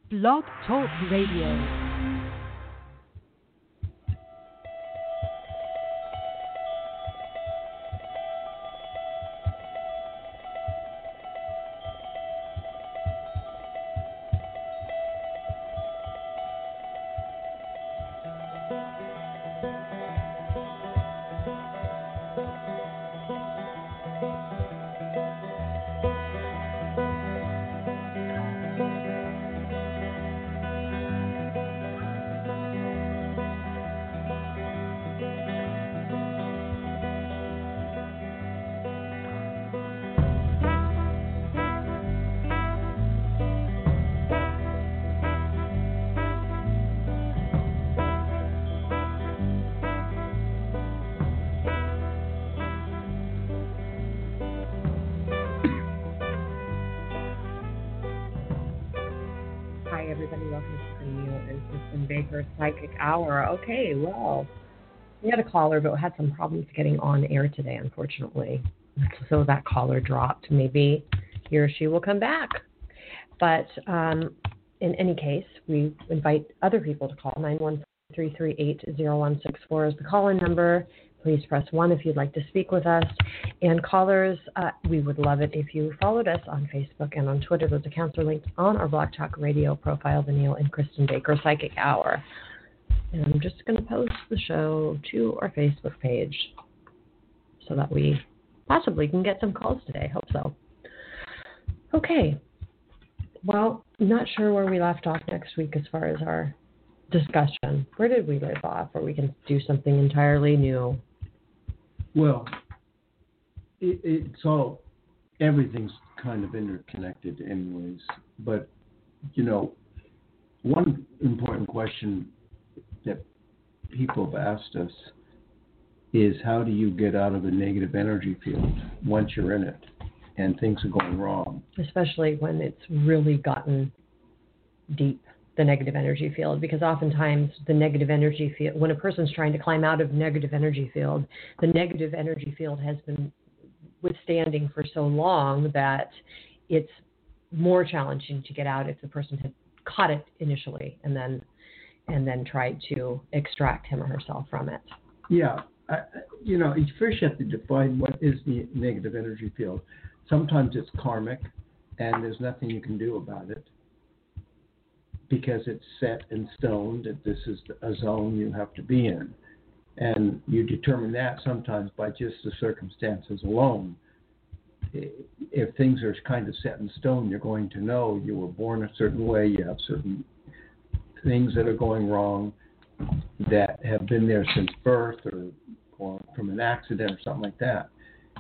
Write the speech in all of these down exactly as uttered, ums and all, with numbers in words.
Blog Talk Radio. Psychic Hour. Okay, well, we had a caller, but had some problems getting on air today, unfortunately. So that caller dropped. Maybe he or she will come back. But um, in any case, we invite other people to call. nine one four, three three eight, zero one six four is the call-in number. Please press one if you'd like to speak with us. And callers, uh, we would love it if you followed us on Facebook and on Twitter. Those accounts are linked on our Blog Talk Radio profile, the Neil and Kristen Baker Psychic Hour. And I'm just going to post the show to our Facebook page so that we possibly can get some calls today. Hope so. Okay. Well, not sure where we left off next week as far as our discussion. Where did we leave off? Or we can do something entirely new? Well, it, it's all, everything's kind of interconnected anyways. But, you know, one important question that people have asked us is, how do you get out of a negative energy field once you're in it and things are going wrong? Especially when it's really gotten deep, the negative energy field, because oftentimes the negative energy field, when a person's trying to climb out of negative energy field, the negative energy field has been withstanding for so long that it's more challenging to get out if the person had caught it initially and then and then tried to extract him or herself from it. Yeah. I, you know, you first have to define what is the negative energy field. Sometimes it's karmic, and there's nothing you can do about it because it's set in stone that this is a zone you have to be in. And you determine that sometimes by just the circumstances alone. If things are kind of set in stone, you're going to know you were born a certain way, you have certain things that are going wrong that have been there since birth or, or from an accident or something like that.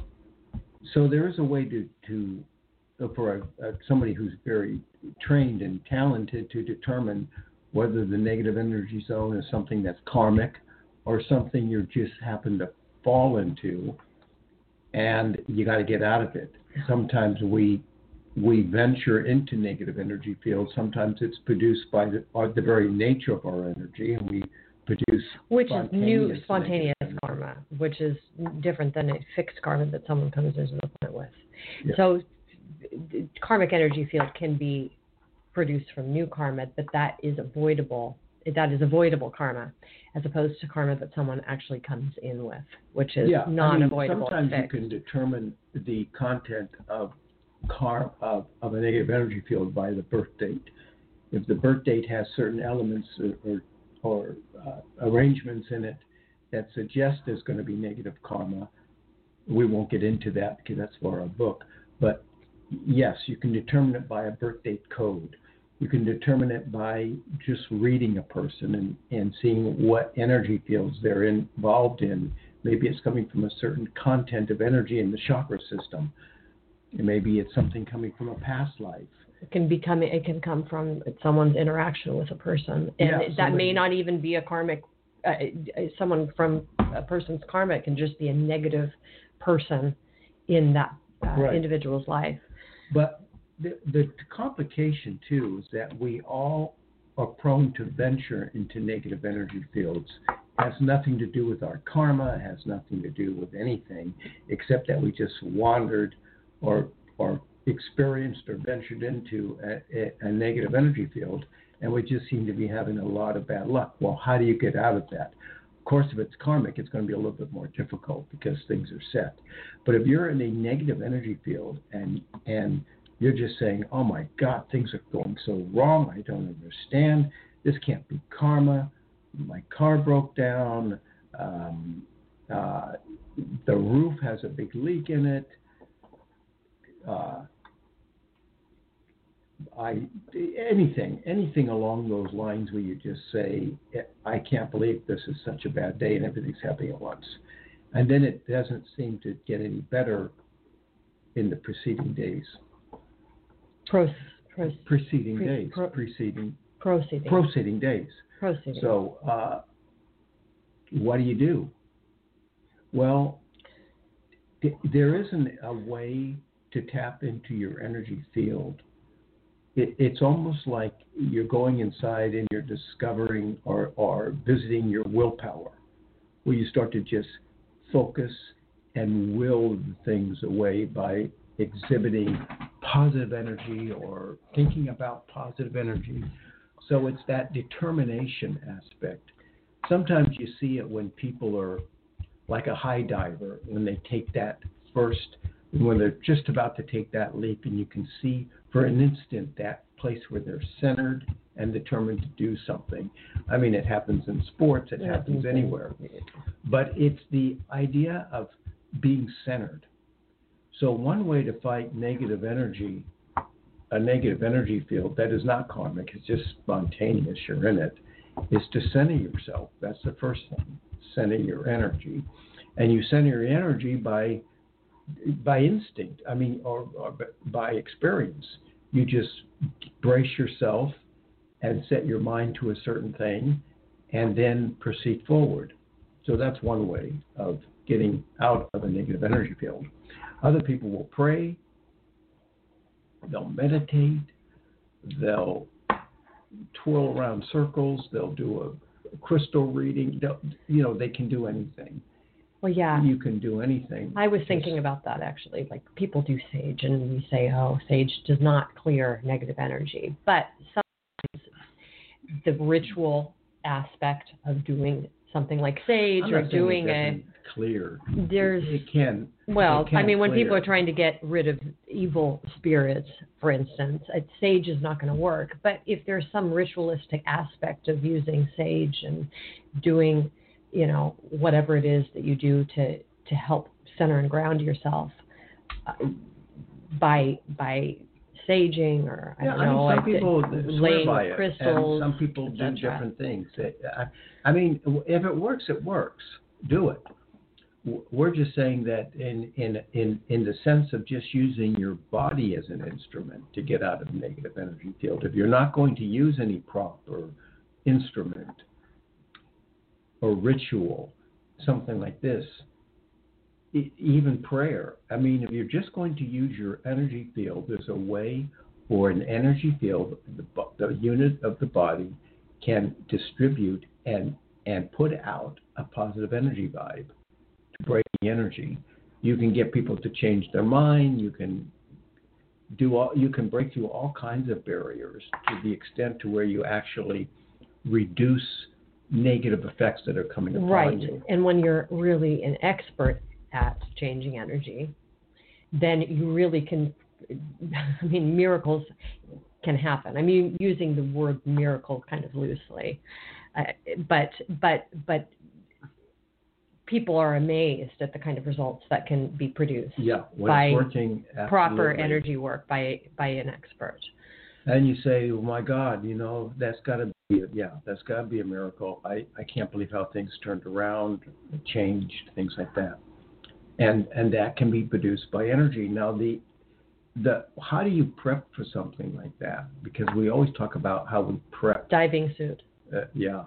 So there is a way to, to for a, a, somebody who's very trained and talented to determine whether the negative energy zone is something that's karmic or something you just happen to fall into, and you got to get out of it. Sometimes we we venture into negative energy fields. Sometimes it's produced by the, by the very nature of our energy, and we produce which is new spontaneous energy. Karma, which is different than a fixed karma that someone comes into the planet with. Yeah. So karmic energy field can be produced from new karma, but that is avoidable. That is avoidable karma, as opposed to karma that someone actually comes in with, which is yeah, non-avoidable. I mean, sometimes you can determine the content of car of, of a negative energy field by the birth date. If the birth date has certain elements or or, or uh, arrangements in it that suggest there's going to be negative karma, we won't get into that because that's for our book. But yes, you can determine it by a birth date code. You can determine it by just reading a person and, and seeing what energy fields they're involved in. Maybe it's coming from a certain content of energy in the chakra system. And maybe it's something coming from a past life. It can become. It can come from someone's interaction with a person, and yeah, that somebody, may not even be a karmic. Uh, someone from a person's karma. It can just be a negative person in that uh, right. individual's life. But the, the complication too is that we all are prone to venture into negative energy fields. It has nothing to do with our karma. It has nothing to do with anything except that we just wandered or or experienced or ventured into a, a, a negative energy field, and we just seem to be having a lot of bad luck. Well, how do you get out of that? Of course, if it's karmic, it's going to be a little bit more difficult because things are set. But if you're in a negative energy field and and you're just saying, oh my God, things are going so wrong, I don't understand, this can't be karma, my car broke down, um, uh, the roof has a big leak in it, uh, I anything, anything along those lines where you just say, I can't believe this is such a bad day and everything's happening at once. And then it doesn't seem to get any better in the preceding days. Pro, pro, preceding pre, days. pro, preceding. Proceeding. Proceeding days. Proceeding. So uh, what do you do? Well, th- there isn't a way to tap into your energy field. It, it's almost like you're going inside and you're discovering or, or visiting your willpower, where you start to just focus and will things away by exhibiting positive energy or thinking about positive energy. So it's that determination aspect. Sometimes you see it when people are like a high diver, when they take that first, when they're just about to take that leap, and you can see for an instant that place where they're centered and determined to do something. I mean, it happens in sports, it happens anywhere. But it's the idea of being centered. So one way to fight negative energy, a negative energy field that is not karmic, it's just spontaneous, you're in it, is to center yourself. That's the first thing, center your energy. And you center your energy by by instinct, I mean, or, or by experience. You just brace yourself and set your mind to a certain thing and then proceed forward. So that's one way of getting out of a negative energy field. Other people will pray, they'll meditate, they'll twirl around circles, they'll do a, a crystal reading, they'll, you know, they can do anything. Well, yeah. You can do anything. I was Just, thinking about that, actually. Like, people do sage, and we say, oh, sage does not clear negative energy. But sometimes the ritual aspect of doing something like sage I'm or not saying doing it a... doesn't clear. There's... It, it can. Well, it can I mean, when clear. people are trying to get rid of evil spirits, for instance, a sage is not going to work. But if there's some ritualistic aspect of using sage and doing... you know, whatever it is that you do to, to help center and ground yourself uh, by by saging or, I yeah, don't I mean, know, some like people laying swear by with it, crystals. and some people do et cetera. different things. I, I mean, if it works, it works. Do it. We're just saying that in, in, in, in the sense of just using your body as an instrument to get out of a negative energy field. If you're not going to use any prop or instrument or ritual, something like this, e- even prayer. I mean, if you're just going to use your energy field, there's a way for an energy field, the, the unit of the body can distribute and, and put out a positive energy vibe to break the energy. You can get people to change their mind. You can do all, you can break through all kinds of barriers to the extent to where you actually reduce negative effects that are coming upon right. you. And when you're really an expert at changing energy, then you really can, I mean, miracles can happen. I mean, using the word miracle kind of loosely, uh, but, but, but people are amazed at the kind of results that can be produced yeah, when by it's working, proper absolutely. energy work by, by an expert. And you say, oh my God, you know, that's got to be, a, yeah, that's got to be a miracle. I, I can't believe how things turned around, changed, things like that. And and that can be produced by energy. Now, the the how do you prep for something like that? Because we always talk about how we prep. Diving suit. Uh, yeah.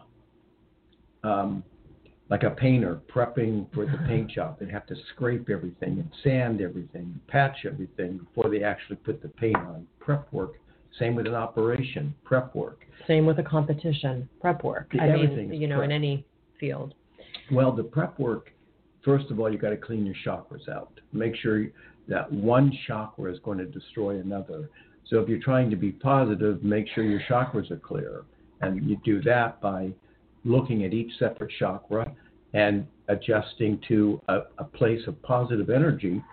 Um, like a painter prepping for the paint job. They have to scrape everything and sand everything, patch everything before they actually put the paint on. Prep work. Same with an operation, prep work. Same with a competition, prep work. The, I everything mean, is you know, prep. in any field. Well, the prep work first of all, you got to clean your chakras out. Make sure that one chakra is going to destroy another. So if you're trying to be positive, make sure your chakras are clear. And you do that by looking at each separate chakra and adjusting to a, a place of positive energy,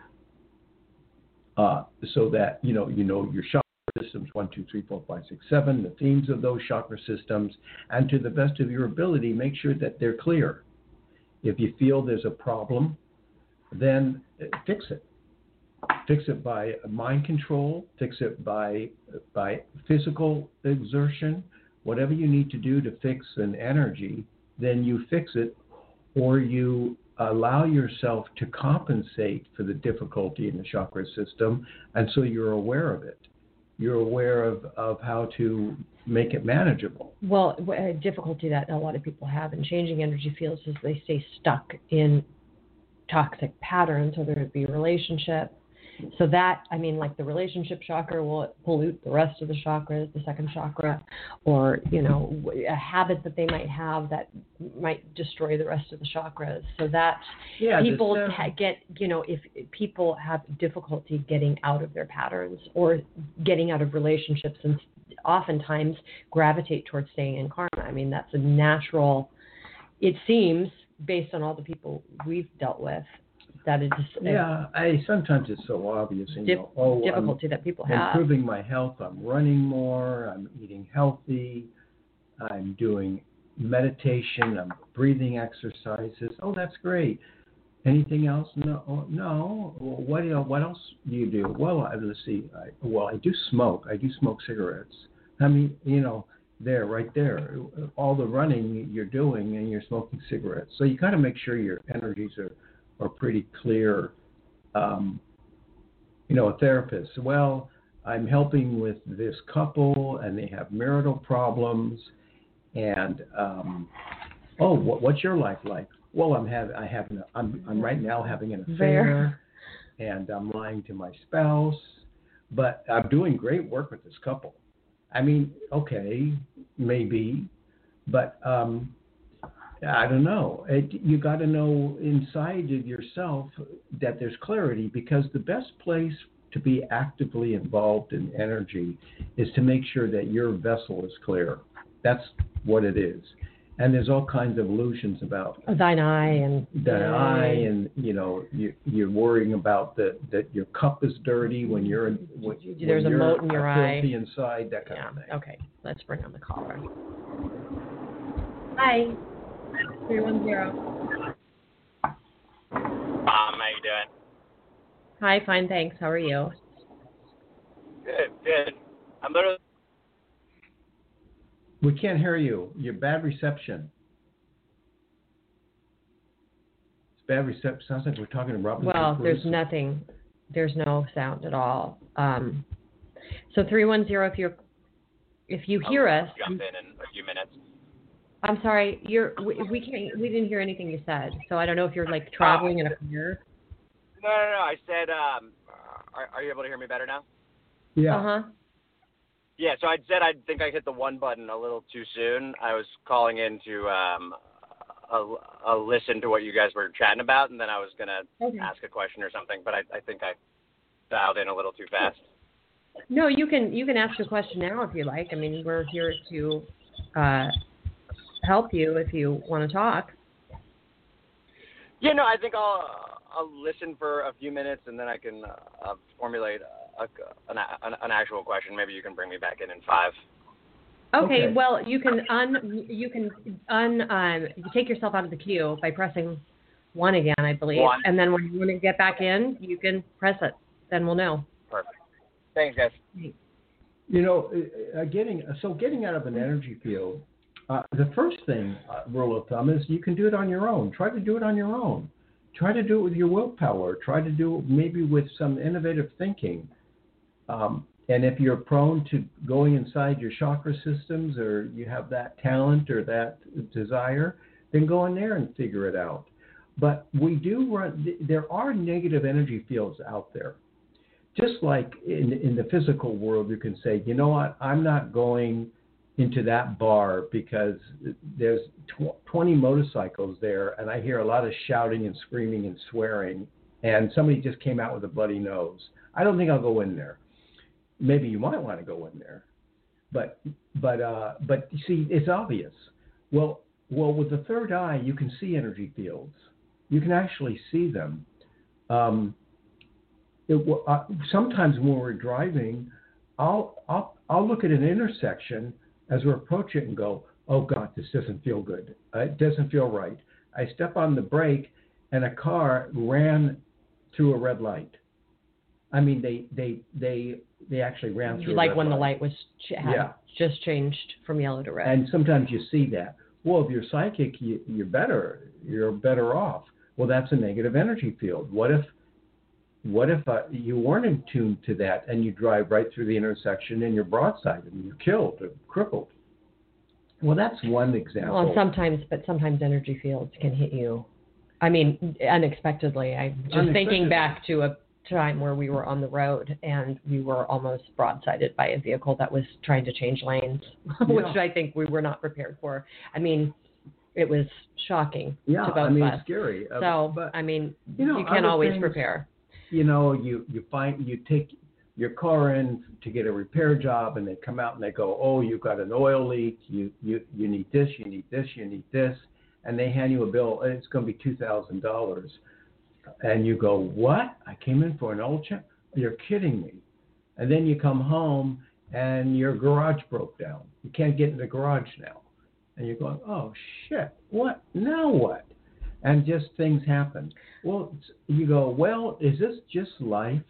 uh, so that you know you know your chakra systems one, two, three, four, five, six, seven, the themes of those chakra systems, and to the best of your ability, make sure that they're clear. If you feel there's a problem, then fix it. Fix it by mind control. Fix it by by physical exertion. Whatever you need to do to fix an energy, then you fix it, or you allow yourself to compensate for the difficulty in the chakra system, and so you're aware of it. You're aware of, of how to make it manageable. Well, a difficulty that a lot of people have in changing energy fields is they stay stuck in toxic patterns, whether it be relationship. So that, I mean, like the relationship chakra will pollute the rest of the chakras, the second chakra, or, you know, a habit that they might have that might destroy the rest of the chakras. So that yeah, people uh, get, you know, if people have difficulty getting out of their patterns or getting out of relationships and oftentimes gravitate towards staying in karma. I mean, that's a natural, it seems, based on all the people we've dealt with, that it's yeah, I sometimes it's so obvious. You dif- know, oh, difficulty I'm that people have. Improving my health. I'm running more. I'm eating healthy. I'm doing meditation. I'm breathing exercises. Oh, that's great. Anything else? No, oh, no. Well, what you know, what else do you do? Well, I, let's see. I, well, I do smoke. I do smoke cigarettes. I mean, you know, there, right there, all the running you're doing and you're smoking cigarettes. So you got to make sure your energies are. are pretty clear. Um, you know, a therapist, well, I'm helping with this couple and they have marital problems, and um, oh, what, what's your life like? Well, I'm having, I have, an, I'm, I'm right now having an affair, and I'm lying to my spouse, but I'm doing great work with this couple. I mean, okay, maybe, but um, I don't know. It, you got to know inside of yourself that there's clarity, because the best place to be actively involved in energy is to make sure that your vessel is clear. That's what it is. And there's all kinds of illusions about thine eye and thine eye, and you know you, you're worrying about that that your cup is dirty when you're when, there's when a you're moat in your eye, filthy inside, that kind yeah. of thing. Okay, let's bring on the caller. Hi. three one zero. Um, how you doing? Hi, fine, thanks. How are you? Good, good. I'm literally. We can't hear you. You're bad reception. It's bad reception. Sounds like we're talking to Robinson Well, Crusoe. there's nothing. There's no sound at all. Um, so three one zero. If you're, if you hear I'll us, jump in in a few minutes. I'm sorry. You're. We, we can't. We didn't hear anything you said. So I don't know if you're like traveling in a car. No, no, no. I said, um, are, are you able to hear me better now? Yeah. Uh huh. Yeah. So I said I think I hit the one button a little too soon. I was calling in to um, a, a listen to what you guys were chatting about, and then I was gonna Okay. ask a question or something, but I, I think I dialed in a little too fast. No, you can. You can ask a question now if you like. I mean, we're here to uh, help you if you want to talk. Yeah. No, I think I'll. I'll listen for a few minutes, and then I can uh, formulate a, an, an, an actual question. Maybe you can bring me back in in five. Okay, Okay. well, you can un you can un um you take yourself out of the queue by pressing one again, I believe, One. and then when you want to get back in, you can press it. Then we'll know. Perfect. Thanks, guys. You know, uh, getting so getting out of an energy field. Uh, the first thing, uh, rule of thumb, is you can do it on your own. Try to do it on your own. Try to do it with your willpower. Try to do it maybe with some innovative thinking. Um, and if you're prone to going inside your chakra systems, or you have that talent or that desire, then go in there and figure it out. But we do run, there are negative energy fields out there. Just like in, in the physical world, you can say, you know what, I'm not going into that bar because there's tw- twenty motorcycles there, and I hear a lot of shouting and screaming and swearing, and somebody just came out with a bloody nose. I don't think I'll go in there. Maybe you might want to go in there, but but uh, but you see, it's obvious. Well, well, with the third eye, you can see energy fields. You can actually see them. Um, it, uh, sometimes when we're driving, I'll I'll I'll look at an intersection as we're approaching it and go, oh God, this doesn't feel good. Uh, it doesn't feel right. I step on the brake, and a car ran through a red light. I mean, they they they they actually ran through. Like a red when light. the light was ch- had Yeah. just changed from yellow to red. And sometimes you see that. Well, if you're psychic, you, you're better. You're better off. Well, that's a negative energy field. What if, what if uh, you weren't in tune to that, and you drive right through the intersection and you're broadside and you're killed or crippled? Well, that's one example. Well, sometimes, but sometimes energy fields can hit you. I mean, unexpectedly. I'm just Unexpectedly. thinking back to a time where we were on the road and we were almost broadsided by a vehicle that was trying to change lanes, which Yeah. I think we were not prepared for. I mean, it was shocking yeah, to both I mean, of us. it's scary. Uh, So, but I mean, you know, you can't other always things- prepare. you know, you, you find you take your car in to get a repair job, and they come out and they go, oh, you've got an oil leak, you you you need this, you need this, you need this, and they hand you a bill, and it's going to be two thousand dollars, and you go, what? I came in for an oil check? You're kidding me. And then you come home and your garage broke down. You can't get in the garage now, and you're going, oh shit, what now? What? And just things happen. Well, you go, well, is this just life,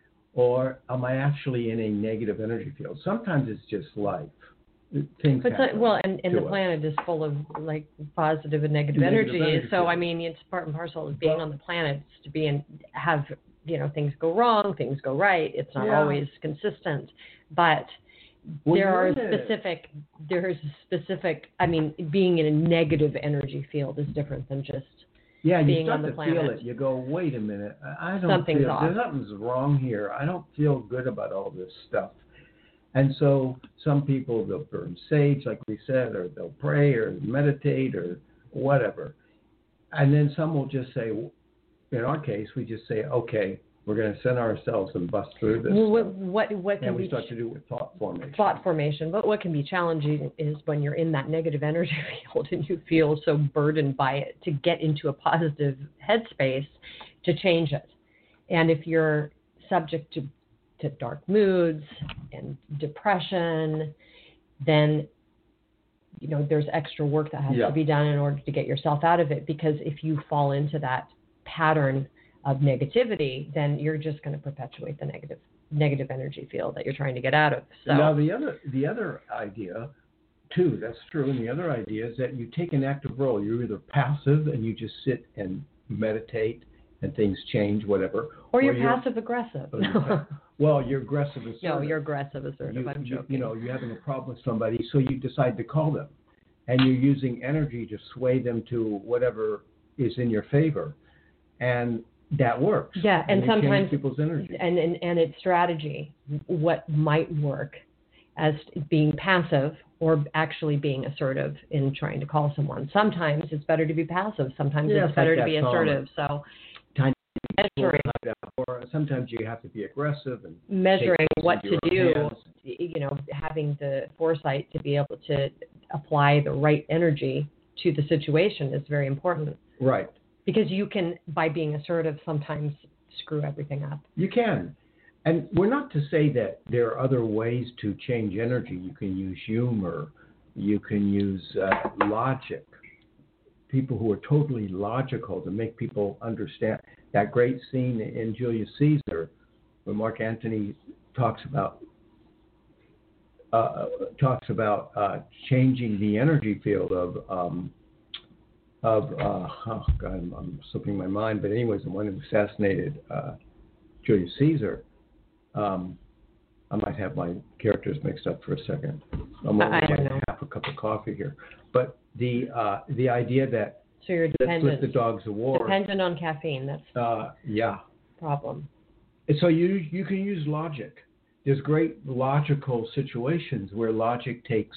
or am I actually in a negative energy field? Sometimes it's just life. Things But happen. so, well, and, and to the us. planet is full of like positive and negative, Negative energy. energy So I field. mean, it's part and parcel of being Well- on the planet is to be and have you know things go wrong, things go right. It's not Yeah. always consistent, but Well, there are you're in a- specific. There's a specific. I mean, being in a negative energy field is different than just. Yeah, you being start on the to feel planet. it. You go, wait a minute, I I don't Something's feel, off. there's something's wrong here. I don't feel good about all this stuff. And so some people, they'll burn sage, like we said, or they'll pray or meditate or whatever. And then some will just say, in our case, we just say, okay, we're going to send ourselves and bust through this. Well, what stuff. what what can And we be start to do with thought formation. thought formation. But what can be challenging is when you're in that negative energy field and you feel so burdened by it to get into a positive headspace to change it. And if you're subject to, to dark moods and depression, then you know there's extra work that has Yeah. to be done in order to get yourself out of it. Because if you fall into that pattern of negativity, then you're just going to perpetuate the negative negative energy field that you're trying to get out of. So Now the other the other idea, too, that's true, and the other idea is that you take an active role. You're either passive and you just sit and meditate and things change, whatever. or you're passive aggressive. or you're pa- well, you're aggressive assertive. No, you're aggressive assertive. you, I'm you, joking. you know, you're having a problem with somebody, so you decide to call them, and you're using energy to sway them to whatever is in your favor, and that works. Yeah, and you change sometimes- people's energy. and, and and it's strategy. What might work as being passive or actually being assertive in trying to call someone. Sometimes it's better to be passive. Sometimes Yeah, it's it's better like to be that song. assertive. So Tiny measuring Or sometimes you have to be aggressive and measuring take what to into your do, hands. you know, having the foresight to be able to apply the right energy to the situation is very important. Right. Because you can, by being assertive, sometimes screw everything up. You can. And we're not to say that there are other ways to change energy. You can use humor. You can use uh, logic. People who are totally logical to make people understand. That great scene in Julius Caesar where Mark Antony talks about uh, talks about uh, changing the energy field of um, of uh, oh God, I'm, I'm slipping my mind. But anyways, the one who assassinated uh, Julius Caesar. Um, I might have my characters mixed up for a second. I'm I- I only don't like know. half a cup of coffee here. But the uh, the idea that So you're let's put dependent, the dogs of war. dependent on caffeine. That's the Uh, yeah. problem. And so you you can use logic. There's great logical situations where logic takes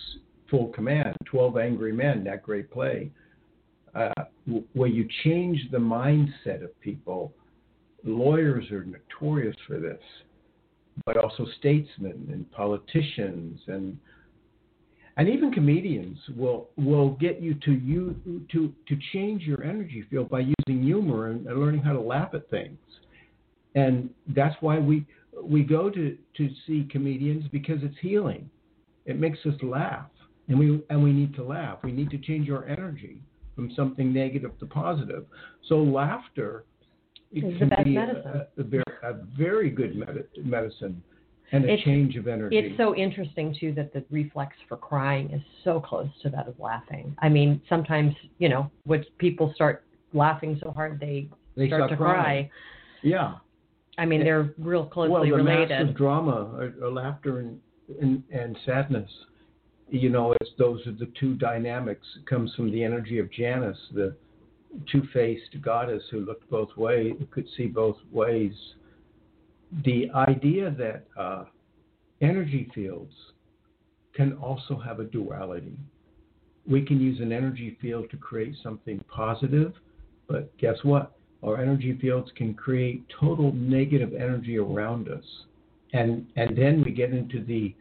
Full Command, twelve Angry Men, that great play, uh, where you change the mindset of people. Lawyers are notorious for this, but also statesmen and politicians and and even comedians will will get you to you to to change your energy field by using humor and, and learning how to laugh at things. And that's why we we go to, to see comedians, because it's healing. It makes us laugh, and we and we need to laugh. We need to change our energy from something negative to positive. So laughter it It's can the best be medicine. A, a, very, a very good med- medicine and a It's- change of energy. It's so interesting, too, that the reflex for crying is so close to that of laughing. I mean, sometimes, you know, when people start laughing so hard, they, They start, start to crying. cry. Yeah. I mean, they're real closely well, the related. massive drama, or, or laughter and, and and sadness. You know, it's those are the two dynamics. It comes from the energy of Janus, the two-faced goddess who looked both ways, could see both ways. The idea that uh, energy fields can also have a duality. We can use an energy field to create something positive, but guess what? Our energy fields can create total negative energy around us. And and then we get into the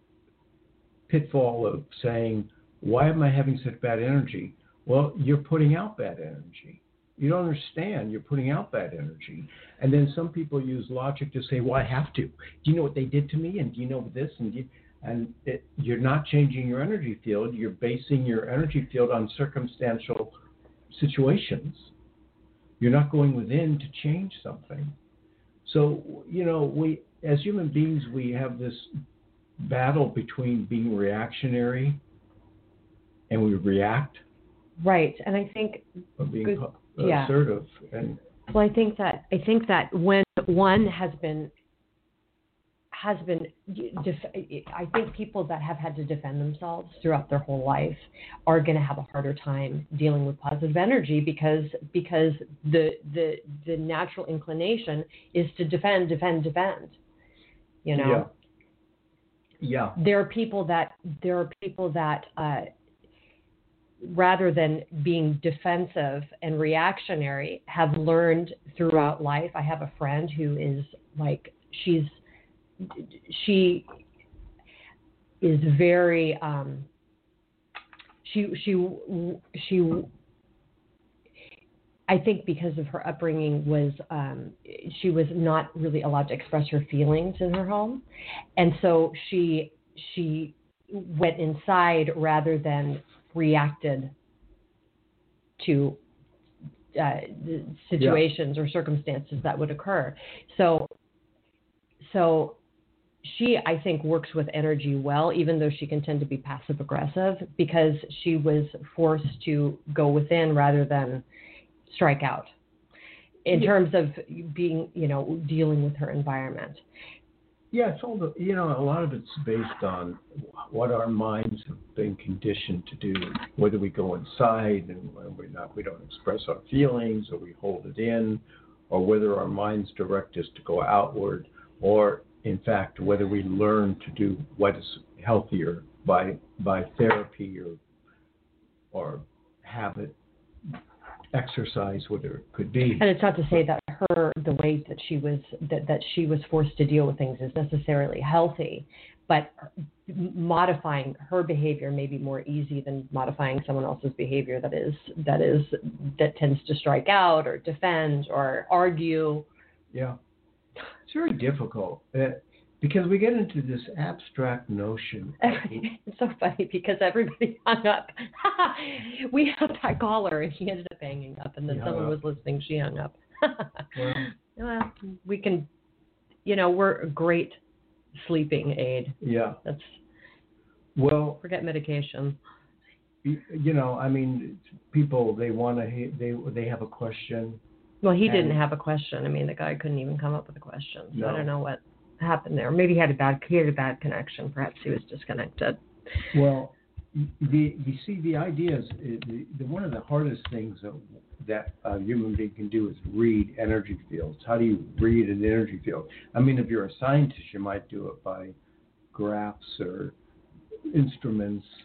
pitfall of saying, why am I having such bad energy? Well, you're putting out bad energy. You don't understand. You're putting out bad energy. And then some people use logic to say, well, I have to. Do you know what they did to me? And do you know this? And, you, and it, you're not changing your energy field. You're basing your energy field on circumstantial situations. You're not going within to change something. So, you know, we, as human beings, we have this battle between being reactionary and we react. Right, and I think Or being good, uh, yeah. assertive. And well, I think that I think that when one has been has been, def- I think people that have had to defend themselves throughout their whole life are going to have a harder time dealing with positive energy because because the the the natural inclination is to defend, defend, defend. You know. Yeah. Yeah. There are people that there are people that. Uh, rather than being defensive and reactionary, have learned throughout life. I have a friend who is like, she's, she is very, um, she, she, she, I think because of her upbringing was, um, she was not really allowed to express her feelings in her home. And so she, she went inside rather than reacted to uh, situations yeah. or circumstances that would occur. So, so she, I think, works with energy well, even though she can tend to be passive aggressive because she was forced to go within rather than strike out in yeah. terms of being, you know, dealing with her environment. Yeah, it's all the, you know, a lot of it's based on what our minds have been conditioned to do, whether we go inside and we're not, we don't express our feelings or we hold it in, or whether our minds direct us to go outward, or in fact, whether we learn to do what is healthier by by therapy or or habit, exercise, whatever it could be. And it's not to say that her, the way that she was, that, that she was forced to deal with things is necessarily healthy, but modifying her behavior may be more easy than modifying someone else's behavior that is, that is, that tends to strike out or defend or argue. Yeah. It's very difficult. Uh, Because we get into this abstract notion. It's so funny because everybody hung up. We had that caller and she ended up hanging up, and then yeah. someone was listening. She hung up. Well, well, we can, you know, we're a great sleeping aid. Yeah. That's. Well. Forget medication. You, you know, I mean, people they want to they they have a question. Well, he didn't have a question. I mean, the guy couldn't even come up with a question. So no. I don't know what happened there. Maybe he had a bad he had a bad connection. Perhaps he was disconnected. Well, the you see the idea is the, the one of the hardest things that, that a human being can do is read energy fields. How do you read an energy field? I mean, if you're a scientist, you might do it by graphs or instruments.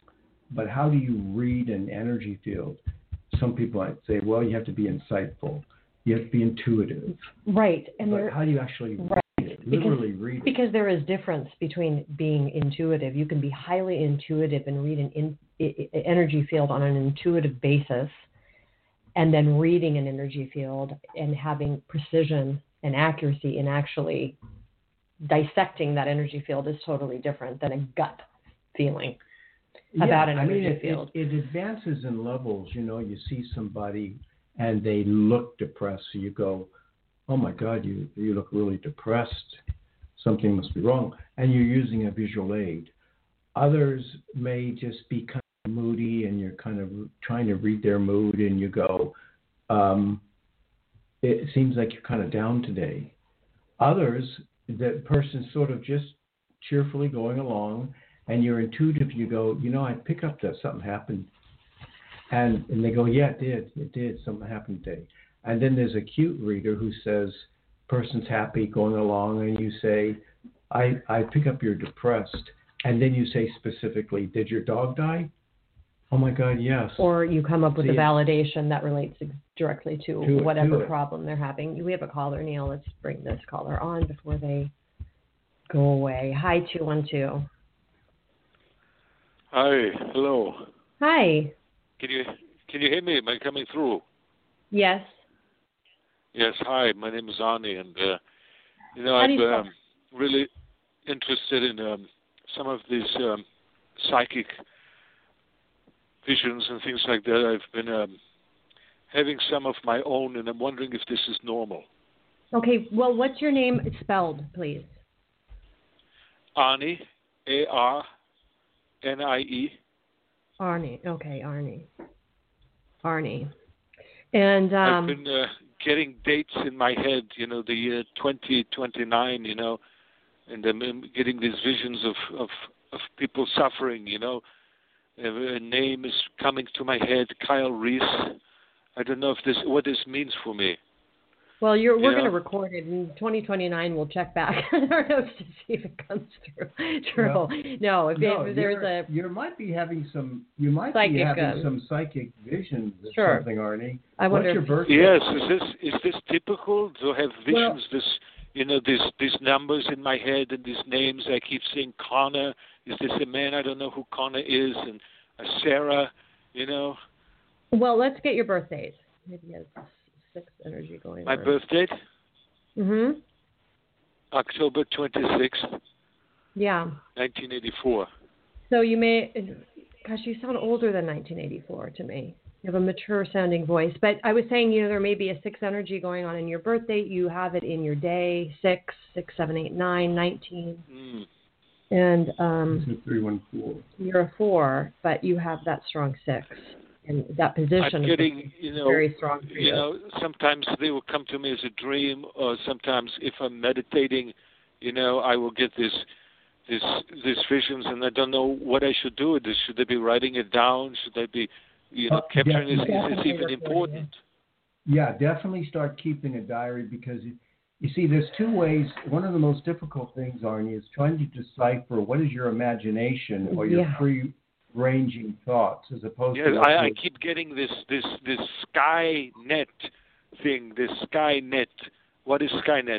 But how do you read an energy field? Some people might say, well, you have to be insightful. You have to be intuitive. Right. And but there, how do you actually right. read it? Literally because, read it. Because there is difference between being intuitive. You can be highly intuitive and read an in, I, energy field on an intuitive basis, and then reading an energy field and having precision and accuracy in actually dissecting that energy field is totally different than a gut feeling yeah, about an I mean, energy it, field. It, it advances in levels. You know, you see somebody and they look depressed, so you go, oh my God, you you look really depressed. Something must be wrong. And you're using a visual aid. Others may just be kind of moody and you're kind of trying to read their mood and you go, um, it seems like you're kind of down today. Others, the person's sort of just cheerfully going along and you're intuitive, you go, you know, I pick up that something happened. And and they go, yeah, it did. It did. Something happened today. And then there's a cute reader who says, person's happy going along, and you say, I, I pick up you're depressed. And then you say specifically, did your dog die? Oh, my God, yes. Or you come up with See, a validation that relates directly to, to it, whatever to problem they're having. We have a caller, Neil. Let's bring this caller on before they go away. Hi, two one two. Hi, hello. Hi. Can you can you hear me? Am I coming through? Yes. Yes. Hi, my name is Arnie, and uh, you know How I'm do you um, really interested in um, some of these um, psychic visions and things like that. I've been um, having some of my own, and I'm wondering if this is normal. Okay. Well, what's your name spelled, please? Arnie, A R N I E. Arnie. Okay, Arnie. Arnie. And um, I've been uh, getting dates in my head, you know, the year twenty twenty-nine, you know, and I'm getting these visions of, of, of people suffering, you know. A name is coming to my head, Kyle Reese. I don't know if this what this means for me. Well, you're, we're Yeah. going to record it in twenty twenty-nine. We'll check back on our notes to see if it comes through. True. Well, no, if, No, if there's you're, a you might be having some. You might Psychic, be having um, some psychic visions or Sure. something, Arnie. I wonder What's your if- birthday? Yes, is this is this typical to have Well- visions? This you know these these numbers in my head and these names. I keep saying Connor. Is this a man? I don't know who Connor is, and uh, Sarah. You know. well, let's get your birth date. Maybe he has sixth energy going My on. birth date, Mm-hmm. October twenty-sixth, Yeah. nineteen eighty-four. So you may, gosh, you sound older than nineteen eighty-four to me. You have a mature sounding voice. But I was saying, you know, there may be a six energy going on in your birth date. You have it in your day, six, six, seven, eight, nine, nineteen. Mm. And um, Two, three, one, four. you're a four, but you have that strong six. And that position I'm getting, you know, very strong for you. you know, sometimes they will come to me as a dream, or sometimes if I'm meditating, you know, I will get this, this, these visions, and I don't know what I should do with this. Should I be writing it down? Should I be, you know, Uh, capturing it? Is definitely this even recording important? Yeah, definitely start keeping a diary because you, you see, there's two ways. One of the most difficult things, Arnie, is trying to decipher what is your imagination or your Yeah. free-ranging thoughts as opposed Yes, to. I, I keep getting this, this, this Skynet thing. This Skynet. What is Skynet?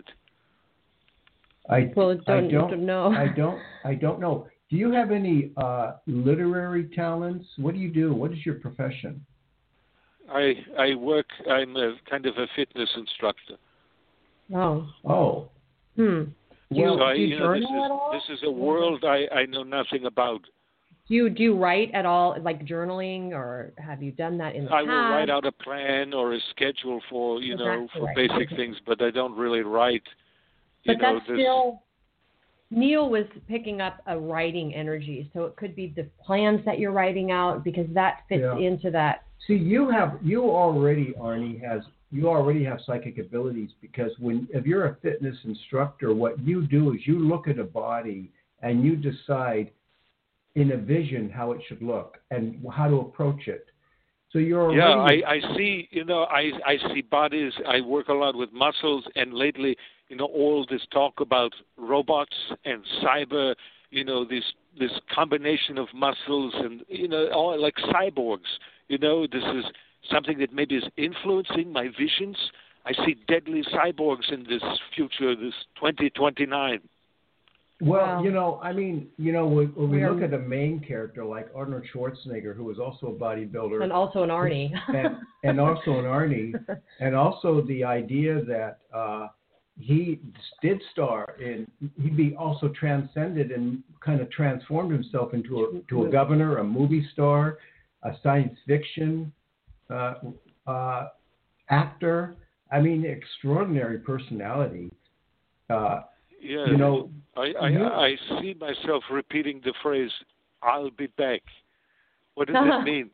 I, Well, I don't, don't don't know. I don't. I don't know. Do you have any uh, literary talents? What do you do? What is your profession? I I work. I'm a kind of a fitness instructor. Oh. Oh, Hmm. Do you, so I, do you you know, this journal at is all? this is a world I, I know nothing about. Do you do you write at all, like journaling, or have you done that in the I past? will write out a plan or a schedule for you Well, know that's for right. basic things, but I don't really write. You But know, that's this, still. Neil was picking up a writing energy, so it could be the plans that you're writing out because that fits Yeah. into that. see, you have you already, Arnie, has you already have psychic abilities because when if you're a fitness instructor, what you do is you look at a body and you decide in a vision how it should look and how to approach it. So you're already. Yeah, I, I see. You know, I I see bodies. I work a lot with muscles, and lately, you know, all this talk about robots and cyber you know, this this combination of muscles and, you know, all like cyborgs. You know, this is something that maybe is influencing my visions. I see deadly cyborgs in this future, this twenty twenty-nine. Well, Wow. you know, I mean, you know, when, when we We are- look at a main character like Arnold Schwarzenegger, who was also a bodybuilder, And also an Arnie. and, and also an Arnie, and also the idea that uh, he did star in, he be also transcended and kind of transformed himself into a to a governor, a movie star, a science fiction uh, uh, actor. I mean, extraordinary personality. Uh, Yeah, you know, I, I, you- I see myself repeating the phrase, I'll be back. What does it mean?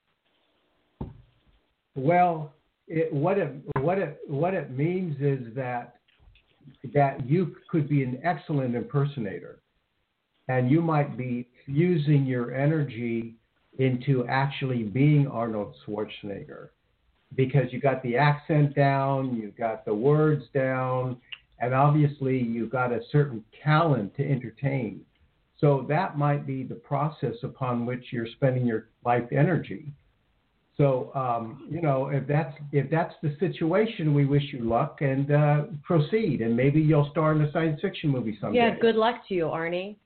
Well, it, what it what it what it means is that that you could be an excellent impersonator, and you might be fusing your energy into actually being Arnold Schwarzenegger, because you got the accent down, you got the words down, and obviously you've got a certain talent to entertain. So that might be the process upon which you're spending your life energy. So, um, you know, if that's if that's the situation, we wish you luck and uh, proceed. And maybe you'll star in a science fiction movie someday. Yeah, good luck to you, Arnie.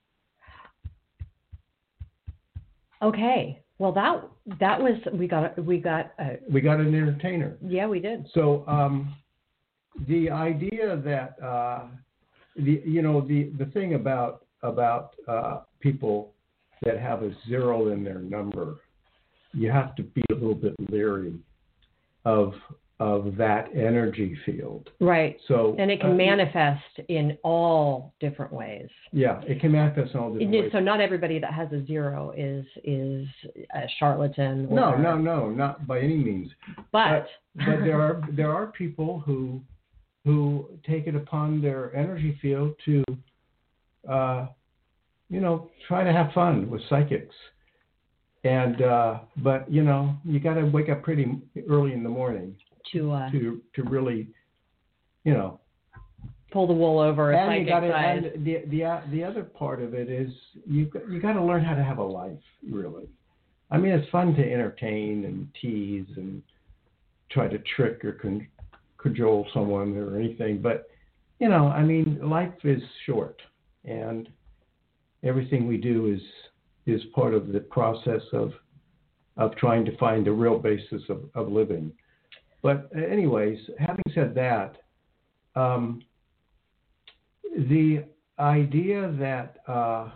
Okay. Well, that that was we got we got uh, We got an entertainer. yeah, we did. So um, the idea that uh, the you know the, the thing about about uh, people that have a zero in their number, you have to be a little bit leery of of that energy field. Right. So And it can uh, manifest in all different ways. Yeah, it can manifest in all different It- ways. So not everybody that has a zero is is a charlatan. Or, No, no, no, not by any means. But but there are there are people who who take it upon their energy field to, uh, you know, try to have fun with psychics. And uh, but you know, you got to wake up pretty early in the morning to uh, to to really, you know. pull the wool over a And psychic you got to. side. And the the uh, the other part of it is you you got to learn how to have a life. Really, I mean, it's fun to entertain and tease and try to trick or con- cajole someone or anything, but you know, I mean, life is short, and everything we do is is part of the process of of trying to find the real basis of, of living. But anyways, having said that, um, the idea that uh,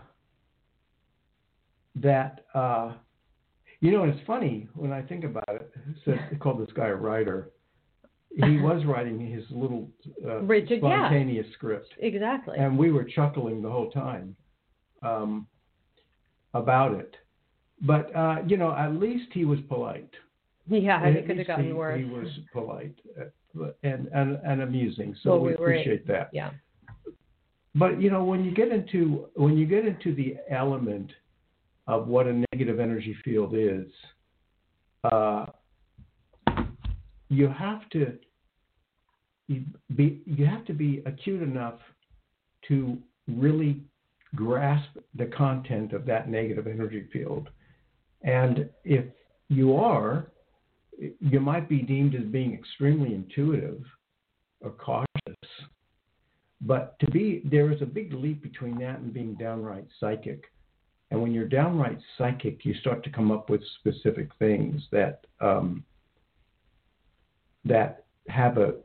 that uh, you know, it's funny when I think about it. So I called this guy a writer. He was writing his little uh, Richard, yeah. spontaneous script, Exactly. and we were chuckling the whole time um, about it. But uh, you know, at least he was polite. yeah, At it could have least gotten he, worse. He was polite uh, and, and and amusing, so Well, we, we were- appreciate that. Yeah. But you know, when you get into when you get into the element of what a negative energy field is, uh, you have to you be you have to be acute enough to really grasp the content of that negative energy field. And if you are, you might be deemed as being extremely intuitive or cautious. But to be, there is a big leap between that and being downright psychic. And when you're downright psychic, you start to come up with specific things that um, that have a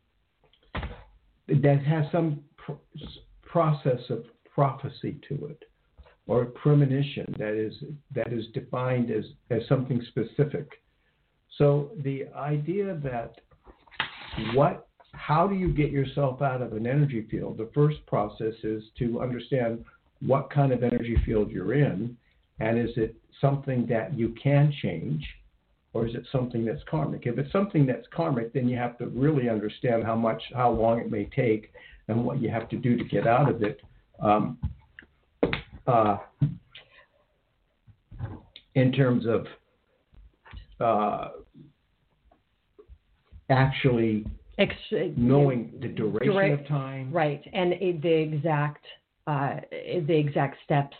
that has some pr- process of prophecy to it, or a premonition that is that is defined as, as something specific. So the idea that what how do you get yourself out of an energy field? The first process is to understand what kind of energy field you're in, and is it something that you can change, or is it something that's karmic? If it's something that's karmic, then you have to really understand how much, how long it may take, and what you have to do to get out of it. Um, uh, in terms of uh, actually Ex- knowing the duration Dura- of time. Right, and it, the exact uh, the exact steps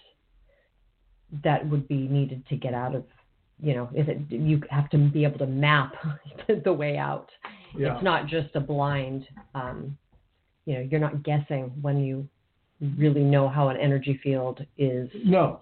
that would be needed to get out of, you know, is it, you have to be able to map the way out. Yeah. It's not just a blind, um, you know, you're not guessing when you really know how an energy field is No.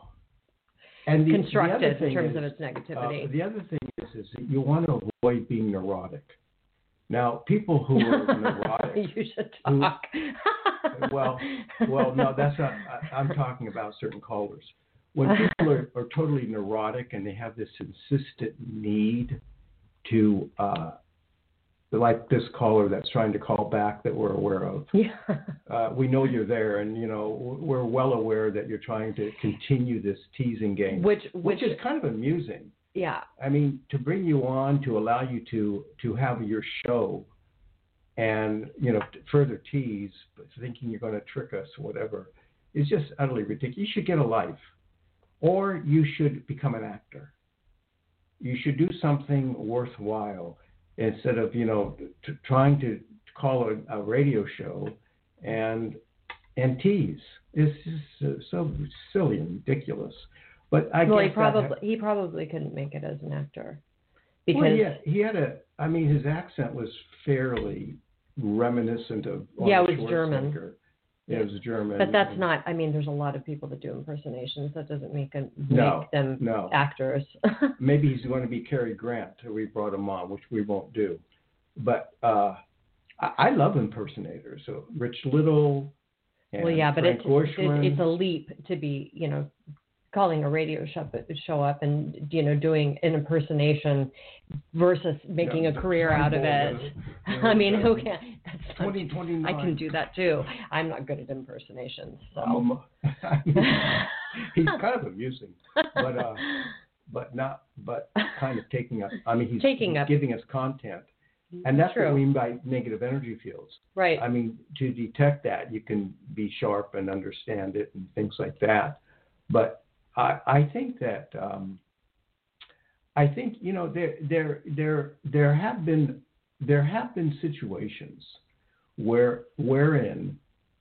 And the, constructed the other in thing terms is, of its negativity. Uh, the other thing is, is that you want to avoid being neurotic. Now, people who are neurotic. You should talk. Who, well, well, no, that's not. I, I'm talking about certain callers. When people are, are totally neurotic and they have this insistent need to, uh, like this caller that's trying to call back that we're aware of. Yeah. Uh, we know you're there, and you know we're well aware that you're trying to continue this teasing game, Which, which, which is kind of amusing. Yeah. I mean, to bring you on, to allow you to to have your show, and you know further tease, but thinking you're going to trick us or whatever, is just utterly ridiculous. You should get a life, or you should become an actor. You should do something worthwhile instead of you know t- trying to call a, a radio show and and tease. It's just so silly and ridiculous. But I well, guess he probably that, he probably couldn't make it as an actor because well, yeah, he had a. I mean, his accent was fairly reminiscent of. Yeah, Arnold it was German. Schwarzenegger. Yeah, it was German. But that's and, not. I mean, there's a lot of people that do impersonations. That doesn't make, a, make No, them no. actors. Maybe he's going to be Cary Grant. We brought him on, which we won't do. But uh, I, I love impersonators. So Rich Little. And well, yeah, but Frank it's Gorshin. it, it's a leap to be, you know, calling a radio show show up and you know doing an impersonation versus making Yeah, a career out of it. You know, I mean, uh, who can? That's twenty twenty-nine. I can do that too. I'm not good at impersonations, so Um, I mean, he's kind of amusing, but uh, but not, but kind of taking up. I mean, he's, Taking he's up. giving us content, and that's True. what we mean by negative energy fields. Right. I mean, to detect that, you can be sharp and understand it and things like that. But I, I think that um, I think you know there there there there have been there have been situations where wherein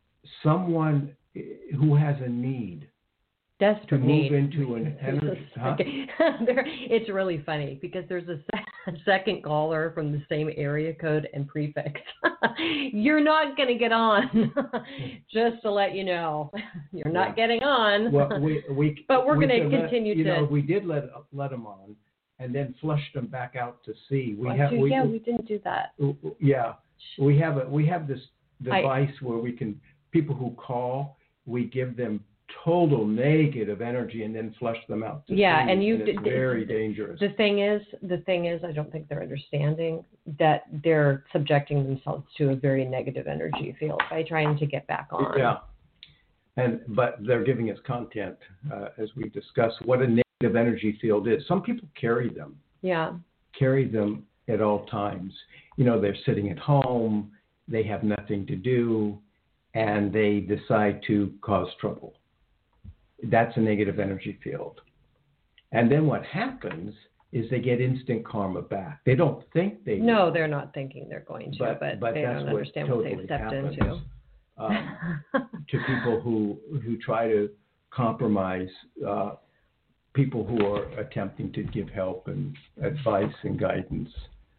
someone who has a need Desperate to move need. into an energy. Huh? there, it's really funny because there's a se- second caller from the same area code and prefix. You're not going to get on, just to let you know. You're not Yeah. getting on. Well, we, we, But we're we gonna could let- continue you to- know, we did let let them on, and then flushed them back out to sea. We Well, have, dude, we, yeah, we didn't do that. yeah, we have a we have this I- device where we can people who call, we give them total negative energy and then flush them out to Yeah, sea, and you it's did- very dangerous. The thing is, the thing is, I don't think they're understanding that they're subjecting themselves to a very negative energy field by trying to get back on. Yeah, and but they're giving us content uh, as we discuss what a negative energy field is. Some people carry them, Yeah. carry them at all times. You know, they're sitting at home, they have nothing to do, and they decide to cause trouble. That's a negative energy field. And then what happens is they get instant karma back. They don't think they No, do, they're not thinking they're going to, but, but, but they that's don't what understand totally what they've stepped happens. into. Um, to people who who try to compromise uh, people who are attempting to give help and advice and guidance,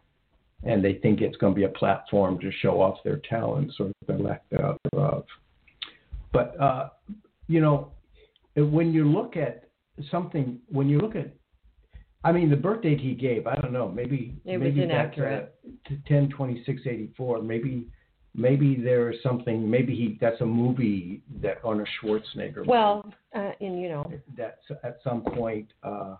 and they think it's going to be a platform to show off their talents or the lack thereof. But uh, you know, when you look at something, when you look at, I mean, the birth date he gave, I don't know, maybe It was maybe inaccurate. that's uh, ten twenty-six eighty-four. Maybe maybe there's something. Maybe he that's a movie that Arnold Schwarzenegger. Well, uh, and you know, made. That's at some point. Uh,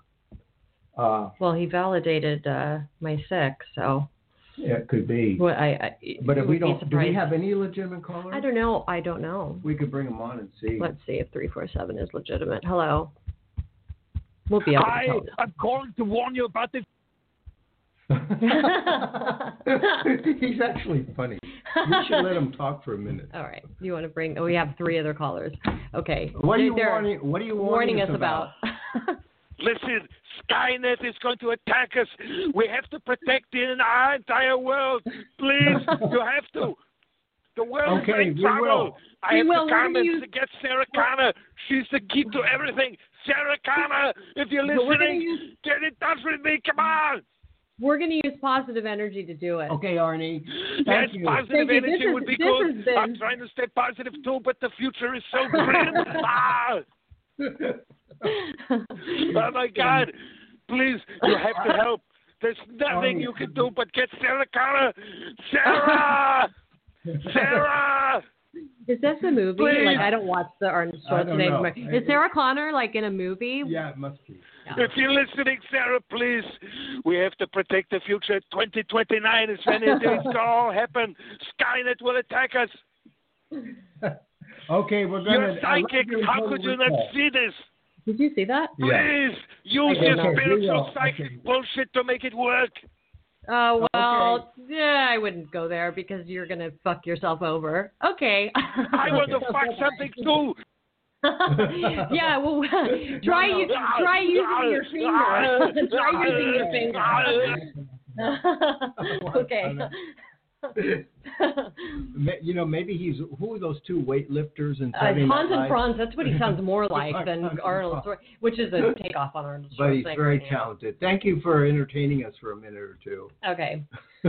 uh, well, he validated uh, my sex, so yeah, it could be. well, I. I But it if we would be don't, do we surprised. have any legitimate callers? I don't know. I don't know. We could bring them on and see. Let's see if three four seven is legitimate. Hello. We'll be able Hi, to tell. I'm calling to warn you about this. He's actually funny. You should let him talk for a minute. All right. You want to bring? Oh, we have three other callers. Okay. What are you They're warning? What are you warning warning us about? Listen, Skynet is going to attack us. We have to protect the entire world. Please, you have to. The world Okay, is in we trouble. will. I We have will. the We're gonna comments use- to get Sarah Connor. She's the key to everything. Sarah Connor, if you're But we're gonna listening, use- get in touch with me. Come on. We're going to use positive energy to do it. Okay, Arnie. Yes, Thank you. positive Thank you. energy This is- would be this good. has been- I'm trying to stay positive too, but the future is so grim. ah! Oh my God! Please, you have to help. There's nothing you can do but get Sarah Connor. Sarah, Sarah. Is this a movie? Please. Like, I don't watch the Arnold I don't know. Schwarzenegger. Is Sarah Connor like in a movie? Yeah, it must be. If you're listening, Sarah, please, we have to protect the future. twenty twenty-nine is when it is going to all happen. Skynet will attack us. Okay, we're going You're to. psychic. How could you not see this? Did you see that? Yeah. Please use I your don't know. spiritual We will. psychic Okay. bullshit to make it work. Oh, well, yeah, I wouldn't go there because you're going to fuck yourself over. Okay. I want to fuck something too. Yeah, well, try No, no. you try using your finger. Try using your finger. Okay. Ma- You know, maybe he's who are those two weightlifters and Uh, Saturday Night Hans and Live? Franz, that's what he sounds more like Like than Hans and Arnold, Franz. Schwar- which is a takeoff on Arnold But he's Schwarzenegger. very yeah. talented. Thank you for entertaining us for a minute or two. Okay.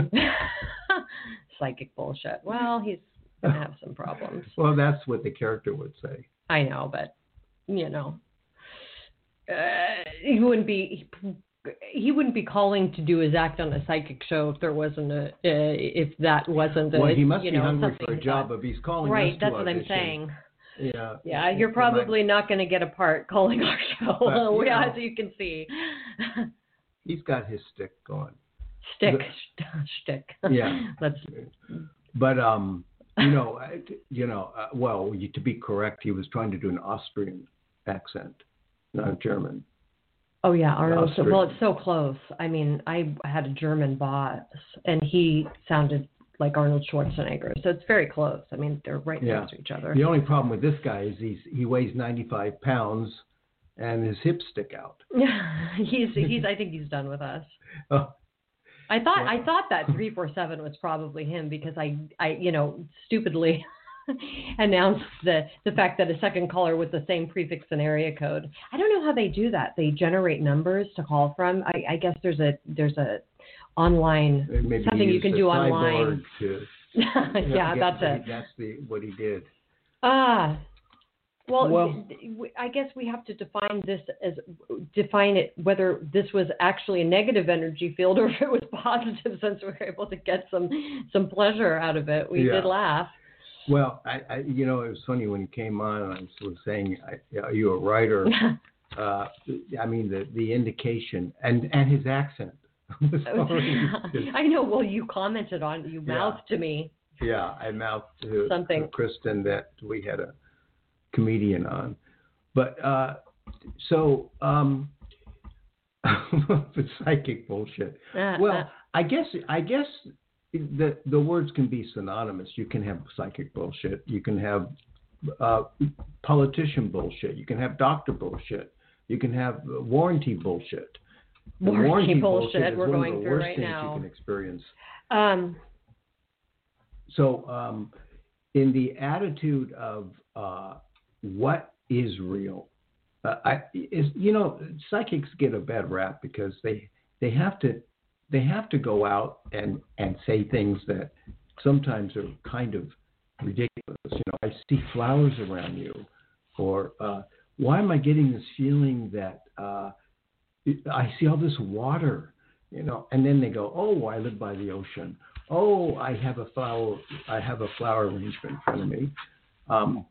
Psychic bullshit. Well, he's going to have some problems. Well, that's what the character would say. I know, but, you know, uh, he wouldn't be... He, he wouldn't be calling to do his act on a psychic show if there wasn't a uh, if that wasn't a Well, he must you be know, hungry something for a he job thought. if he's calling Right, us to that's what I'm audition. saying. Yeah. Yeah, you're It might- probably not going to get a part calling our show, But, you yeah, know. as you can see. He's got his stick going. Stick, The- stick. Yeah. Let's. But um, you know, I- you know, uh, well, you, to be correct, he was trying to do an Austrian accent, not German. Oh yeah, Arnold. Austrian. Well, it's so close. I mean, I had a German boss, and he sounded like Arnold Schwarzenegger, so it's very close. I mean, they're right Yeah. next to each other. The only problem with this guy is he's he weighs ninety-five pounds, and his hips stick out. Yeah, he's he's. I think he's done with us. Oh, I thought Well- I thought that three four seven was probably him because I I you know stupidly announced the the fact that a second caller with the same prefix and area code. I don't know how they do that. They generate numbers to call from. I, I guess there's a there's a online maybe something he you used can a do cyborg online. To, Yeah, get- that's it. That's the what he did. Ah. Well, Well- d- d- I guess we have to define this as define it whether this was actually a negative energy field or if it was positive. Since we were able to get some some pleasure out of it, we Yeah. did laugh. Well, I, I, you know, it was funny when you came on. And I was saying, I, are you a writer? uh, I mean, the the indication and and his accent. was already just- I know. Well, you commented on you Yeah. mouthed to me. yeah, I mouthed to, Something. to Kristen that we had a comedian on, but uh, so um, the psychic bullshit. Uh, Well, uh, I guess I guess the the words can be synonymous. You can have psychic bullshit. You can have uh, politician bullshit. You can have doctor bullshit. You can have warranty bullshit. The Warranty bullshit is we're one going of the through worst right things now. you can experience. um, So, um, in the attitude of uh, what is real, uh, I is you know psychics get a bad rap because they they have to they have to go out and, and say things that sometimes are kind of ridiculous. You know, I see flowers around you, or uh, why am I getting this feeling that uh, I see all this water? You know, and then they go, oh, I live by the ocean. Oh, I have a flower. I have a flower arrangement in front of me. Um,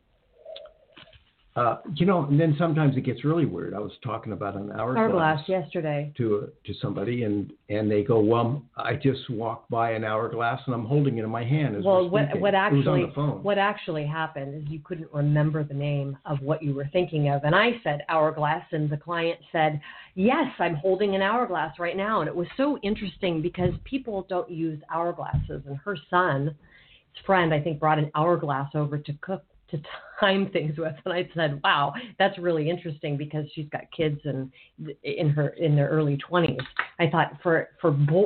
uh, you know, and then sometimes it gets really weird. I was talking about an hourglass, hourglass yesterday. to to somebody, and and they go, well, I just walked by an hourglass and I'm holding it in my hand as Well, we're what speaking. what It was actually on the phone. what actually happened is you couldn't remember the name of what you were thinking of, and I said hourglass, and the client said, "Yes, I'm holding an hourglass right now." And it was so interesting because people don't use hourglasses, and her son, his friend, I think, brought an hourglass over to cook to time things with, and I said, "Wow, that's really interesting because she's got kids and in her in their early twenties." I thought for for bo-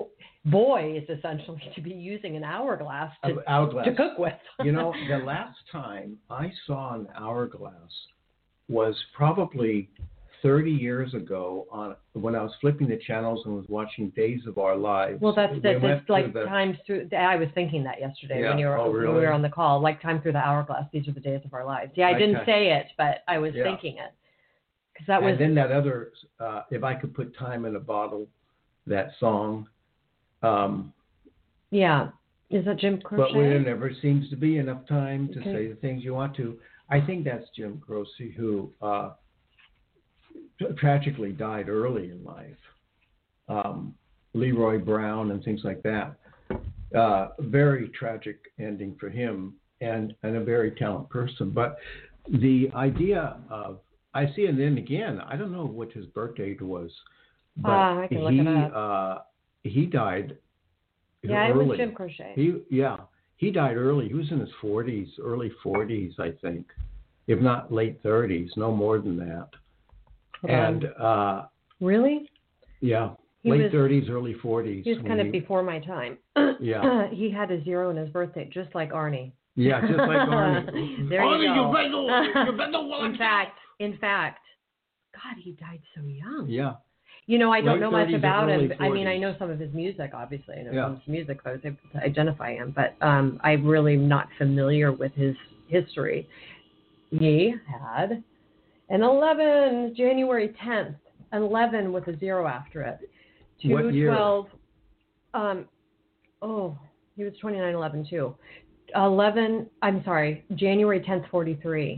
boy is essentially to be using an hourglass to, hourglass. to cook with. You know, the last time I saw an hourglass was probably thirty years ago on when I was flipping the channels and was watching Days of Our Lives. Well, that's We that. went It's like through the- times through. I was thinking that yesterday Yeah. when you were Oh, when really? we were on the call. Like time through the hourglass. These are the days of our lives. Yeah, I Okay. didn't say it, but I was Yeah. thinking it because that was. And then that other, uh, if I could put time in a bottle, that song. Um, Yeah, is that Jim Croce? but when there never seems to be enough time to Okay. say the things you want to. I think that's Jim Croce, who uh, tragically died early in life. Um, Leroy Brown and things like that. Uh, very tragic ending for him, and, and a very talented person. But the idea of, I see it then again, I don't know what his birth date was, but Ah, I can look he, it up. uh, he died Yeah, early. it was Jim Croce. He, yeah, he died early. He was in his forties, early forties, I think, if not late thirties, no more than that. Hold and on. uh, Really? yeah, He late was- thirties, early forties. He was when kind of he- before my time. Yeah. He had a zero in his birthday, just like Arnie. Yeah, just like Arnie. There Arnie, you go. you better, you better watch in fact, in fact, God, he died so young. Yeah. You know, I don't Late know much thirties, about him. early I mean, I forties. know some of his music, obviously. I know Yeah. some of his music, so I was able to identify him. But um, I'm really not familiar with his history. He had an eleven, January tenth, an eleven with a zero after it. What year? two twelve, um, oh, he was twenty-nine eleven too. eleven, I'm sorry, January tenth, forty-three.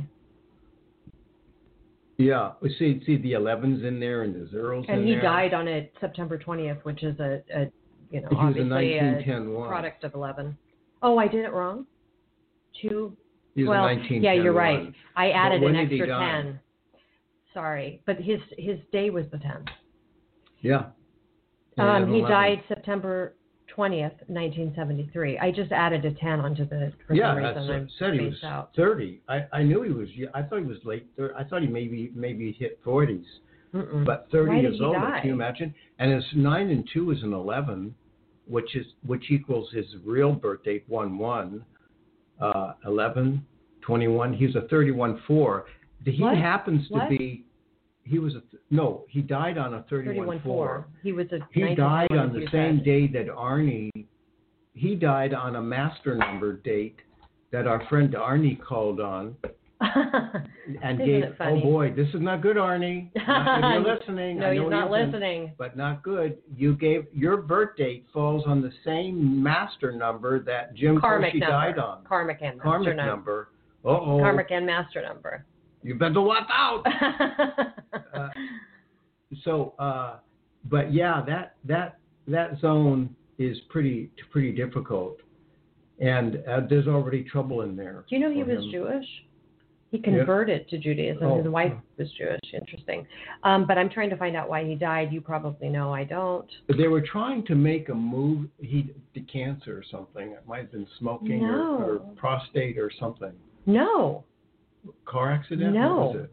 Yeah. We see see the elevens in there and the zeros And in he there. died on it September twentieth, which is a, a you know, He was a obviously a nineteen ten one. product of eleven. Oh, I did it wrong? Two, He was well, a nineteen ten yeah, you're one. right. I added when an did he extra die? ten. Sorry, but his his day was the tenth. Yeah. Um, he eleven. died September twentieth, nineteen seventy-three. I just added a ten onto the for Yeah, some that's reason. I'm said he was spaced out. thirty. I, I knew he was. I thought he was late. thirty. I thought he maybe maybe hit forties, Mm-mm. but thirty Why did years he old. die? Can you imagine? And his nine and two is an eleven, which is which equals his real birth date one one, uh, eleven, twenty-one. He's a thirty-one four. He What? happens to What? be. He was a no. He died on a thirty-one four. He was a He died nineteen on as the you same said. day that Arnie. He died on a master number date that our friend Arnie called on and Isn't gave. it funny? Oh boy, this is not good, Arnie. Not, if you're listening, No, I know he's not he isn't, listening. but not good. You gave your birth date falls on the same master number that Jim Karmic Croce number. died on. Karmic and master Karmic number. number. Uh oh. Karmic and master number. You better watch out. uh, so, uh, but yeah, that that that zone is pretty pretty difficult, and uh, there's already trouble in there. Do you know he for was him. Jewish? He converted to Judaism. Oh. His wife was Jewish. Interesting. Um, but I'm trying to find out why he died. You probably know. I don't. They were trying to make a move. He did cancer or something. It might have been smoking No. or, or prostate or something. No. Car accident? No. What was it?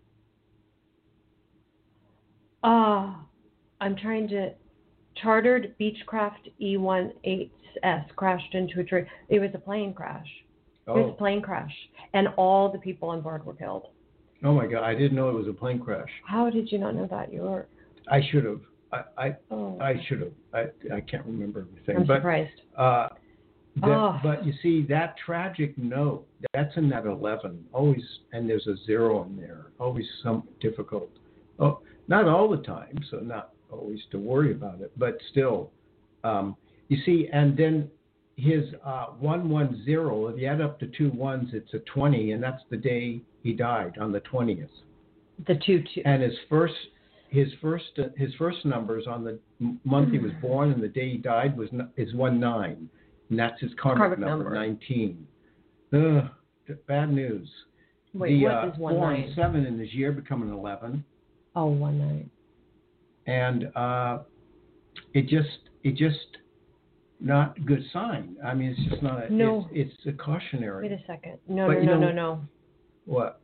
Uh, I'm trying to. Chartered Beechcraft E eighteen S crashed into a tree. It was a plane crash. It was Oh. a plane crash. And all the people on board were killed. Oh my God! I didn't know it was a plane crash. How did you not know that? You were. I should have. I I, Oh. I should have. I I can't remember everything. I'm but surprised. uh, that, Oh. but you see that tragic note. That's in that eleven. Always, and there's a zero in there. Always some difficult. Oh, not all the time. So not always to worry about it, but still, um, you see. And then his uh, one one zero. If you add up the two ones, it's a twenty, and that's the day he died on the twentieth. The two two. And his first, his first, uh, his first numbers on the m- month he was born and the day he died was n- is one nine, and that's his karmic, Karmic number, number. nineteen. Ugh, th- bad news. Wait, the, what uh, is one four nine? and seven in this year become an eleven, Oh, one nine. and uh, it just, it just not a good sign. I mean, it's just not. A, No. It's, it's a cautionary. Wait a second. No, But no, you no, know- no, no. What?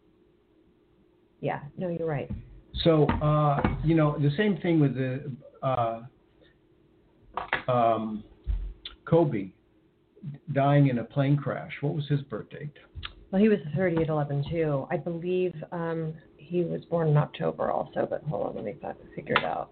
Yeah, no, you're right. So, uh, you know, the same thing with the uh, um, Kobe dying in a plane crash. What was his birth date? Well, he was thirty-eight eleven too. I believe um, he was born in October also, but hold on, let me figure it out.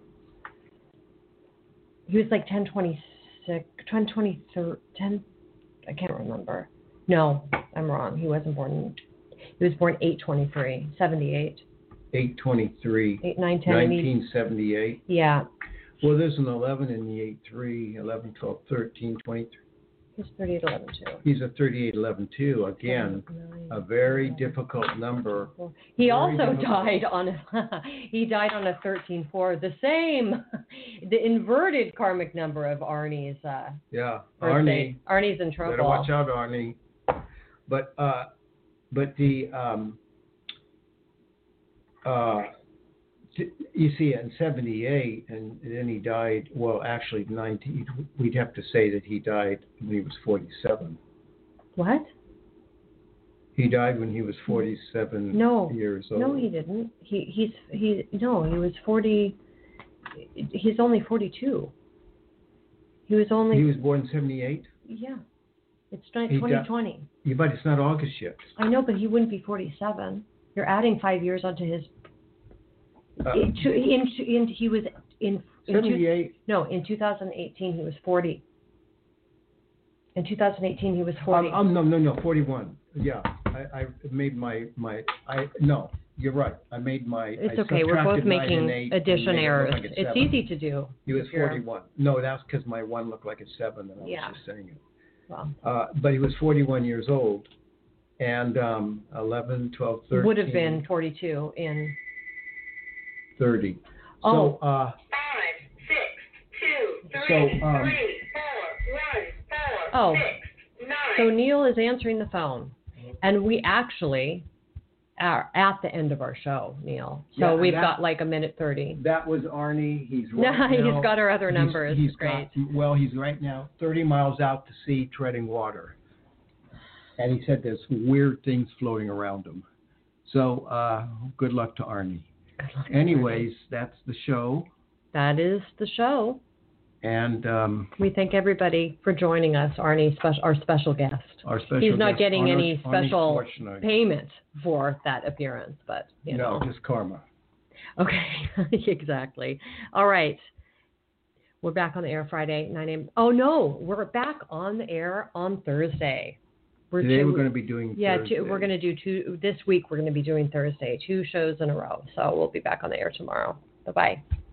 He was like ten twenty-six, ten twenty-three, ten, I can't remember. No, I'm wrong. He wasn't born, he was born eight twenty-three, seventy-eight. eight twenty-three, eight, nine, ten, nineteen seventy-eight. Yeah. Well, there's an eleven in the eight three, eleven, twelve, thirteen, twenty-three. He's thirty-eight eleven too. He's a thirty-eight eleven too. Again, Nine, a very difficult number. He Very also difficult. died on a, he died on a thirteen four, the same, the inverted karmic number of Arnie's uh, Yeah, birthday. Arnie. Arnie's in trouble. Better watch out, Arnie. But uh, but the um, uh, t- you see, in seventy-eight, and then he died. Well, actually, nineteen. We'd have to say that he died when he was forty-seven. What? He died when he was forty-seven No. years old. No, he didn't. He he's he no, he was forty. He's only forty-two. He was only. He was born in seventy-eight. Yeah. It's He twenty di- twenty. Yeah, but it's not August yet. I know, but he wouldn't be forty-seven. You're adding five years onto his. Uh, in, in, in, he was in. in two, seventy-eight. no, in two thousand eighteen he was forty. In two thousand eighteen he was forty. Um, um, no, no, no, forty-one. Yeah, I, I made my my. I no, you're right. I made my. It's I okay. We're both subtracted nine making and eight and addition made it errors. look like a It's seven. easy to do. He was if you're- forty-one. No, that's because my one looked like a seven, and I was Yeah. just saying it. Well, Uh, but he was forty-one years old, and um, eleven, twelve, thirteen. would have been forty-two in. thirty. Oh. So, uh, Five, six, two, So, three, um, three, four, one, four, Oh. six, nine. So Neil is answering the phone, and we actually are at the end of our show, Neil. So Yeah, and we've that- got like a minute thirty. that was Arnie. He's right Yeah, now. he's got our other he's- numbers. He's Great. got, well, he's right now thirty miles out to sea treading water. And he said there's weird things floating around him. So uh, good luck to Arnie. Good luck, Anyways, that's the show. that is the show. And um, We thank everybody for joining us, Arnie, special, our special guest. our special He's not guest, getting Arnold- any Arnie special Schwarzenegger. payment for that appearance, but you No, know. just karma. Okay, exactly. All right. We're back on the air Friday, nine a.m. Oh, no, we're back on the air on Thursday. We're Today two, we're going to be doing Yeah, Thursday. two, we're going to do two, this week we're going to be doing Thursday, two shows in a row. So we'll be back on the air tomorrow. Bye-bye.